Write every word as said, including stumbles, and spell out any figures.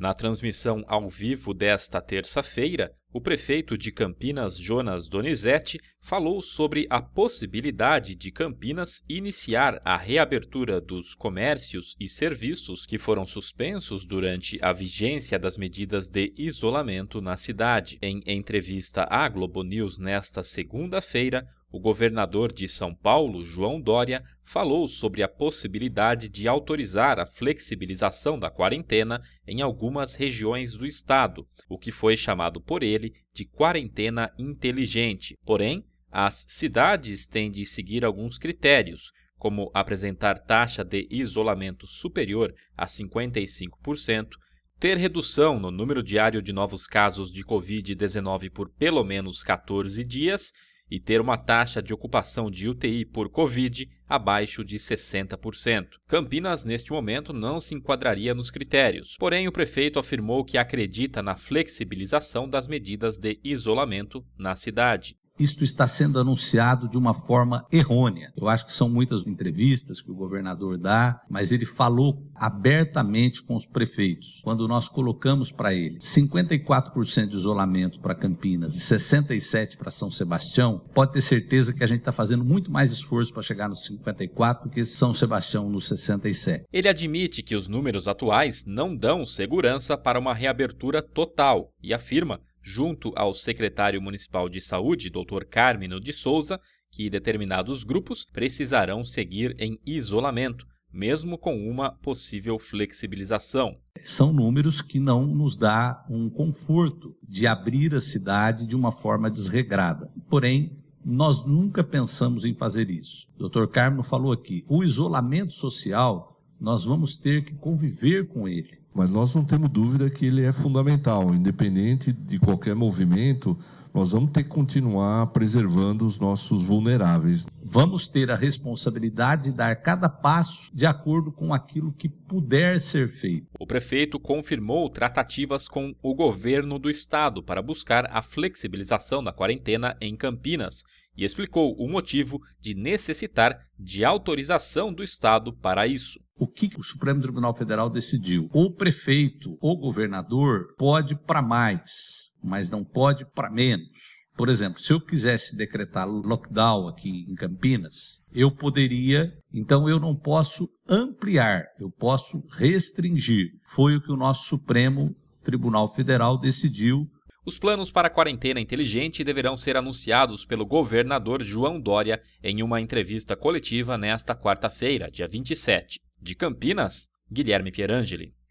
Na transmissão ao vivo desta terça-feira, o prefeito de Campinas, Jonas Donizete, falou sobre a possibilidade de Campinas iniciar a reabertura dos comércios e serviços que foram suspensos durante a vigência das medidas de isolamento na cidade. Em entrevista à Globo News nesta segunda-feira, o governador de São Paulo, João Dória, falou sobre a possibilidade de autorizar a flexibilização da quarentena em algumas regiões do estado, o que foi chamado por ele de quarentena inteligente. Porém, as cidades têm de seguir alguns critérios, como apresentar taxa de isolamento superior a cinquenta e cinco por cento, ter redução no número diário de novos casos de covid dezenove por pelo menos quatorze dias e ter uma taxa de ocupação de U T I por Covid abaixo de sessenta por cento. Campinas, neste momento, não se enquadraria nos critérios, porém o prefeito afirmou que acredita na flexibilização das medidas de isolamento na cidade. Isto está sendo anunciado de uma forma errônea. Eu acho que são muitas entrevistas que o governador dá, mas ele falou abertamente com os prefeitos. Quando nós colocamos para ele cinquenta e quatro por cento de isolamento para Campinas e sessenta e sete por cento para São Sebastião, pode ter certeza que a gente está fazendo muito mais esforço para chegar nos cinquenta e quatro por cento do que São Sebastião nos sessenta e sete por cento. Ele admite que os números atuais não dão segurança para uma reabertura total e afirma, junto ao secretário municipal de saúde, doutor Carmino de Souza, que determinados grupos precisarão seguir em isolamento, mesmo com uma possível flexibilização. São números que não nos dá um conforto de abrir a cidade de uma forma desregrada. Porém, nós nunca pensamos em fazer isso. O doutor Carmino falou aqui, o isolamento social, nós vamos ter que conviver com ele. Mas nós não temos dúvida que ele é fundamental, independente de qualquer movimento, nós vamos ter que continuar preservando os nossos vulneráveis. Vamos ter a responsabilidade de dar cada passo de acordo com aquilo que puder ser feito. O prefeito confirmou tratativas com o governo do estado para buscar a flexibilização da quarentena em Campinas e explicou o motivo de necessitar de autorização do estado para isso. O que o Supremo Tribunal Federal decidiu? O prefeito, o governador, pode para mais, mas não pode para menos. Por exemplo, se eu quisesse decretar lockdown aqui em Campinas, eu poderia, então eu não posso ampliar, eu posso restringir. Foi o que o nosso Supremo Tribunal Federal decidiu. Os planos para a quarentena inteligente deverão ser anunciados pelo governador João Dória em uma entrevista coletiva nesta quarta-feira, dia vinte e sete. De Campinas, Guilherme Pierangeli.